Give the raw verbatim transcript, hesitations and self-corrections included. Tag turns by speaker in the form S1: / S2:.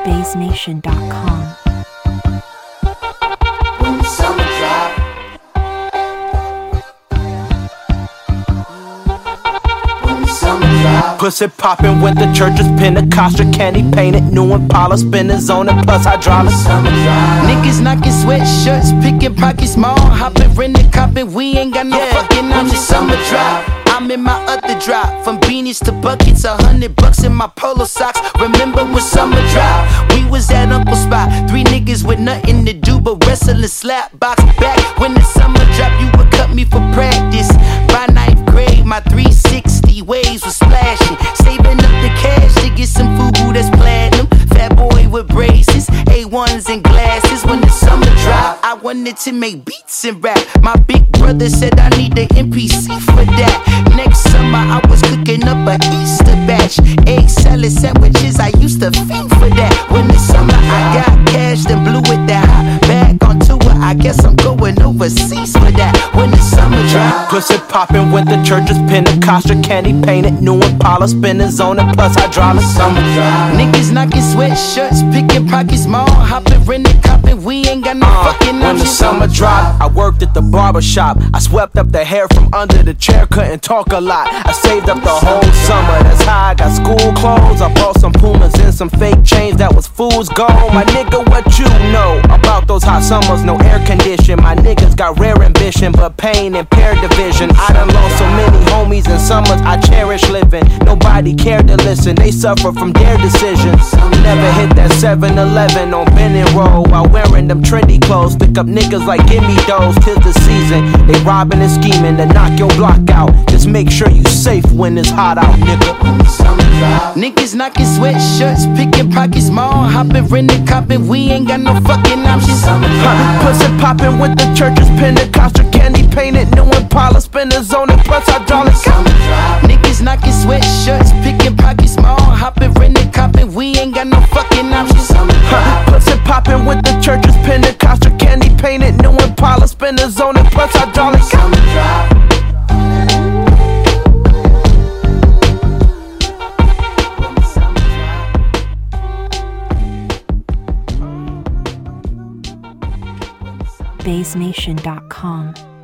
S1: Bass Nation dot com.
S2: When the summer drop, when the summer drop,
S3: Pussy poppin' when the church is Pentecostal, candy painted, new Impala, spinners on it, plus hydraulics.
S2: summer drop.
S4: Niggas knocking sweatshirts, picking pockets small, hopping, renting, copping. We ain't got no
S3: Yeah.
S4: fucking
S2: When
S4: on
S2: the
S4: the summer
S2: summer
S4: drop.
S2: drop.
S4: I'm in my other drop, from beanies to buckets, a hundred bucks in my polo socks. Remember when summer drop? We was at Uncle Spot, three niggas with nothing to do but wrestle and slap box. Back when the summer drop, you would cut me for practice. By ninth grade, my three sixty waves was splashing, saving up the cash to get some food that's platinum. Fat boy with braces, A ones and glasses. When the summer drop, I wanted to make beats and rap. My big brother said I need the M P C for that. Next summer I was cooking up a Easter batch, egg salad sandwiches. I used to fiend for that. When the summer I got cash, then blew it that high. Back on tour, I guess I'm going overseas for that. When the summer drop,
S3: Pussy poppin' when the church is Pentecostal, candy painted, new Impala, spinners on it, plus hydraulics.
S2: Summer drop.
S4: niggas knocking sweatshirts, picking pockets small, hopping, renting, copping. We ain't got no fucking
S3: When the
S4: options.
S3: summer dropped, I worked at the barber shop. I swept up the hair from under the chair, couldn't talk a lot. I saved up the whole summer, that's how I got school clothes. I bought some Pumas and some fake chains that was fool's gold. My nigga, what you know about those hot summers? No air condition. My niggas got rare ambition, but pain impaired division. I done lost so many homies in summers I cherish living. Nobody cared to listen, they suffer from their decisions. Never hit that seven eleven on Bennett Road while wearing them trendy clothes. Stick up niggas like gimme those, tis the season. They robbing and scheming to knock your block out. Just make sure you safe when it's hot out, nigga.
S2: When the summer drop,
S4: Niggas knocking sweatshirts, picking pockets small, hopping, renting, copping. We ain't got no fucking options.
S3: Huh, pussy poppin' with the church is Pentecostal, candy painted, new Impala, spinners on it, plus hydraulics.
S2: summer drop.
S4: Niggas knocking sweatshirts, picking pockets small, hopping, renting, copping. We ain't got no fucking options.
S2: Summer
S3: Huh,
S2: drop.
S3: pussy poppin' with the church is Pentecostal, candy painted, new Impala, spinners on it, plus hydraulics.
S2: Summer drop. When the summer drop.
S1: Bass Nation dot com.